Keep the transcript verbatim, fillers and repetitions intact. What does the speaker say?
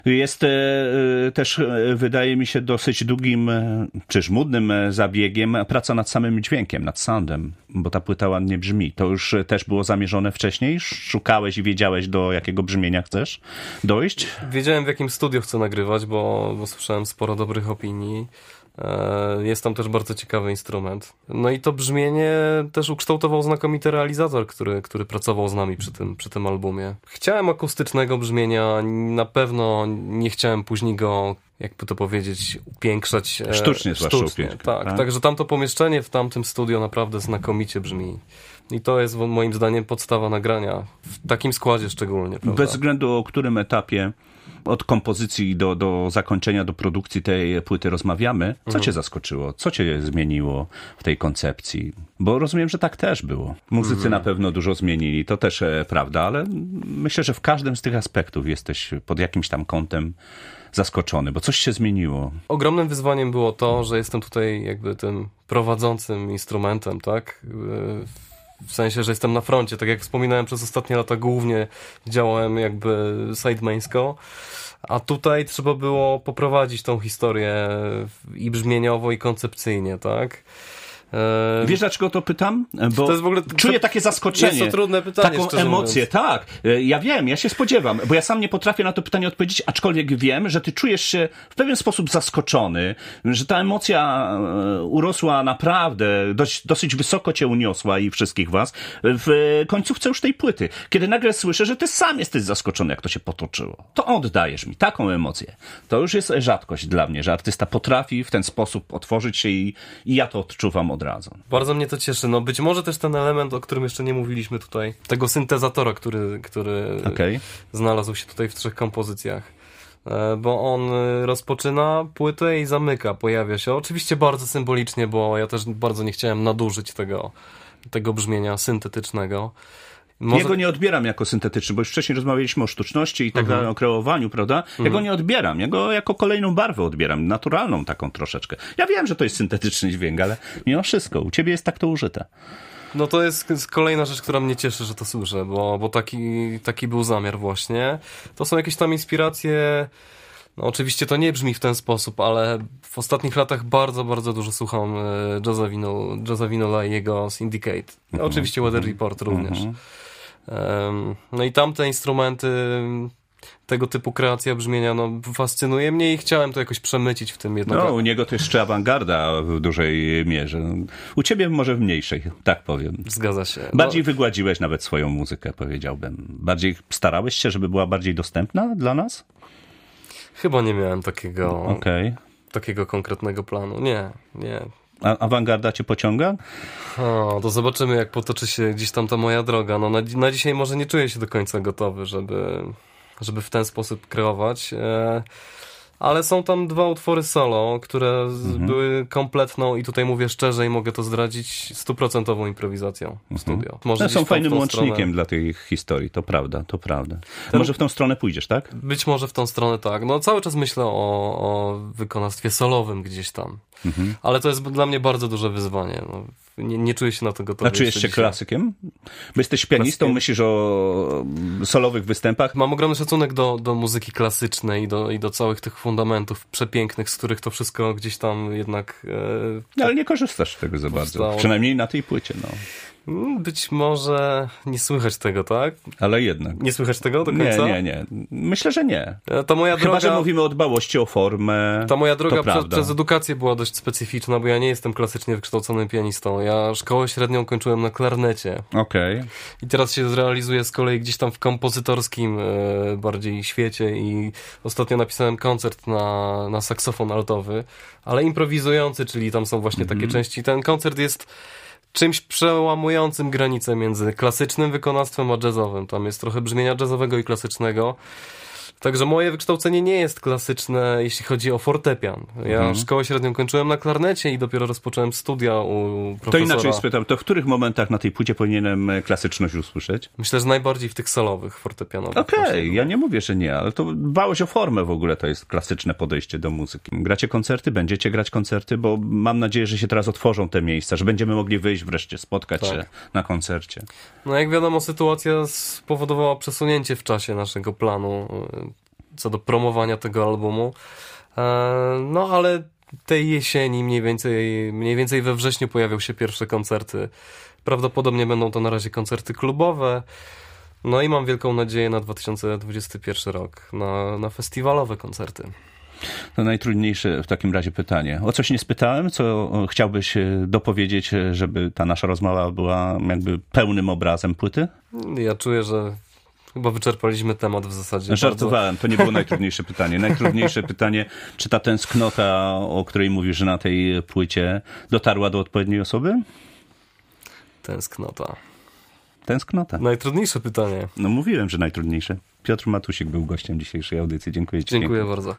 Jest e, też, e, wydaje mi się, dosyć długim, e, czy żmudnym e, zabiegiem praca nad samym dźwiękiem, nad soundem, bo ta płyta ładnie brzmi. To już e, też było zamierzone wcześniej? Szukałeś i wiedziałeś, do jakiego brzmienia chcesz dojść? Wiedziałem, w jakim studiu chcę nagrywać, bo, bo słyszałem sporo dobrych opinii. Jest tam też bardzo ciekawy instrument. No i to brzmienie też ukształtował znakomity realizator, który, który pracował z nami przy tym, przy tym albumie. Chciałem akustycznego brzmienia, na pewno nie chciałem później go, jakby to powiedzieć, upiększać. Sztucznie, sztucznie zwłaszcza tak, tak, także tamto pomieszczenie w tamtym studio naprawdę znakomicie brzmi. I to jest moim zdaniem podstawa nagrania, w takim składzie szczególnie. Prawda? Bez względu o którym etapie od kompozycji do, do zakończenia, do produkcji tej płyty rozmawiamy. Co mhm. cię zaskoczyło? Co cię zmieniło w tej koncepcji? Bo rozumiem, że tak też było. Muzycy mhm. na pewno dużo zmienili, to też e, prawda, ale myślę, że w każdym z tych aspektów jesteś pod jakimś tam kątem zaskoczony, bo coś się zmieniło. Ogromnym wyzwaniem było to, że jestem tutaj jakby tym prowadzącym instrumentem, tak? W sensie, że jestem na froncie. Tak jak wspominałem, przez ostatnie lata głównie działałem jakby sidemańsko, a tutaj trzeba było poprowadzić tą historię i brzmieniowo, i koncepcyjnie, tak? Wiesz, dlaczego to pytam? Bo to jest w ogóle, czuję takie zaskoczenie. Jest to trudne pytanie, taką emocję, mówiąc. Tak. Ja wiem, ja się spodziewam, bo ja sam nie potrafię na to pytanie odpowiedzieć, aczkolwiek wiem, że ty czujesz się w pewien sposób zaskoczony, że ta emocja urosła naprawdę, dość, dosyć wysoko cię uniosła i wszystkich was w końcówce już tej płyty. Kiedy nagle słyszę, że ty sam jesteś zaskoczony, jak to się potoczyło. To oddajesz mi taką emocję. To już jest rzadkość dla mnie, że artysta potrafi w ten sposób otworzyć się i, i ja to odczuwam od razu. Bardzo mnie to cieszy. No być może też ten element, o którym jeszcze nie mówiliśmy tutaj, tego syntezatora, który, który okay. znalazł się tutaj w trzech kompozycjach. Bo on rozpoczyna płytę i zamyka, pojawia się. Oczywiście bardzo symbolicznie, bo ja też bardzo nie chciałem nadużyć tego, tego brzmienia syntetycznego. Może... Ja go nie odbieram jako syntetyczny, bo już wcześniej rozmawialiśmy o sztuczności i tak dalej, mhm. o kreowaniu, prawda? Ja mhm. go nie odbieram, ja go jako kolejną barwę odbieram, naturalną taką troszeczkę. Ja wiem, że to jest syntetyczny dźwięk, ale mimo wszystko, u ciebie jest tak to użyte. No to jest kolejna rzecz, która mnie cieszy, że to słyszę, bo, bo taki, taki był zamiar właśnie. To są jakieś tam inspiracje... No oczywiście to nie brzmi w ten sposób, ale w ostatnich latach bardzo, bardzo dużo słucham Jazza Vino, Jazza Vinola i jego Syndicate. Mhm. Oczywiście Weather Report również. Mhm. Um, no i tamte instrumenty, tego typu kreacja brzmienia, no fascynuje mnie i chciałem to jakoś przemycić w tym jednym. No, u niego to jeszcze awangarda w dużej mierze. U ciebie może w mniejszej, tak powiem. Zgadza się. Bardziej no. wygładziłeś nawet swoją muzykę, powiedziałbym. Bardziej starałeś się, żeby była bardziej dostępna dla nas? Chyba nie miałem takiego, okay. takiego konkretnego planu. Nie, nie. A awangarda cię pociąga? O, to zobaczymy, jak potoczy się gdzieś tam ta moja droga. No, na, na dzisiaj może nie czuję się do końca gotowy, żeby, żeby w ten sposób kreować. E, ale są tam dwa utwory solo, które mhm. były kompletną, i tutaj mówię szczerze i mogę to zdradzić, stuprocentową improwizacją w mhm. studio. Może no, są fajnym łącznikiem stronę... dla tej historii, to prawda, to prawda. Ten... Może w tą stronę pójdziesz, tak? Być może w tą stronę, tak. No cały czas myślę o, o wykonawstwie solowym gdzieś tam. Mhm. Ale to jest dla mnie bardzo duże wyzwanie. No, nie, nie czuję się na to gotowy. A czujesz się dzisiaj klasykiem? Bo jesteś pianistą, klasykiem. Myślisz o solowych występach? Mam ogromny szacunek do, do muzyki klasycznej i do, i do całych tych fundamentów przepięknych, z których to wszystko gdzieś tam jednak... E, no, ale nie korzystasz z tego za bardzo. Przynajmniej na tej płycie, no. Być może nie słychać tego, tak? Ale jednak. Nie słychać tego do końca? Nie, nie, nie. Myślę, że nie. Ta moja Chyba, droga, że mówimy o dbałości o formę. Ta moja droga przez, przez edukację była dość specyficzna, bo ja nie jestem klasycznie wykształconym pianistą. Ja szkołę średnią kończyłem na klarnecie. Okej. Okay. I teraz się zrealizuję z kolei gdzieś tam w kompozytorskim e, bardziej świecie i ostatnio napisałem koncert na, na saksofon altowy, ale improwizujący, czyli tam są właśnie mm-hmm. takie części. Ten koncert jest czymś przełamującym granicę między klasycznym wykonawstwem a jazzowym. Tam jest trochę brzmienia jazzowego i klasycznego. Także moje wykształcenie nie jest klasyczne, jeśli chodzi o fortepian. Ja mhm. szkołę średnią kończyłem na klarnecie i dopiero rozpocząłem studia u profesora. To inaczej spytam, to w których momentach na tej płycie powinienem klasyczność usłyszeć? Myślę, że najbardziej w tych solowych, fortepianowych. Okej, okay, ja nie mówię, że nie, ale to dbałość o formę w ogóle to jest klasyczne podejście do muzyki. Gracie koncerty? Będziecie grać koncerty? Bo mam nadzieję, że się teraz otworzą te miejsca, że będziemy mogli wyjść wreszcie, spotkać tak. się na koncercie. No jak wiadomo, sytuacja spowodowała przesunięcie w czasie naszego planu. co do promowania tego albumu. No ale tej jesieni, mniej więcej, mniej więcej we wrześniu pojawią się pierwsze koncerty. Prawdopodobnie będą to na razie koncerty klubowe. No i mam wielką nadzieję na dwa tysiące dwudziesty pierwszy rok, na, na festiwalowe koncerty. To najtrudniejsze w takim razie pytanie. O coś nie spytałem, co chciałbyś dopowiedzieć, żeby ta nasza rozmowa była jakby pełnym obrazem płyty? Ja czuję, że chyba wyczerpaliśmy temat w zasadzie. Żartowałem, bardzo. to nie było najtrudniejsze pytanie. Najtrudniejsze pytanie, czy ta tęsknota, o której mówisz, że na tej płycie, dotarła do odpowiedniej osoby? Tęsknota. Tęsknota. Najtrudniejsze pytanie. No mówiłem, że najtrudniejsze. Piotr Matusik był gościem dzisiejszej audycji. Dziękuję ci. Dziękuję bardzo.